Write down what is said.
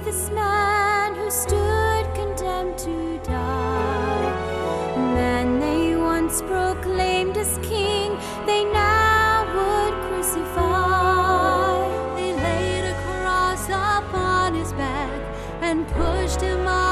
this man who stood condemned to die. The man they once proclaimed as king, they now would crucify. They laid a cross upon his back and pushed him off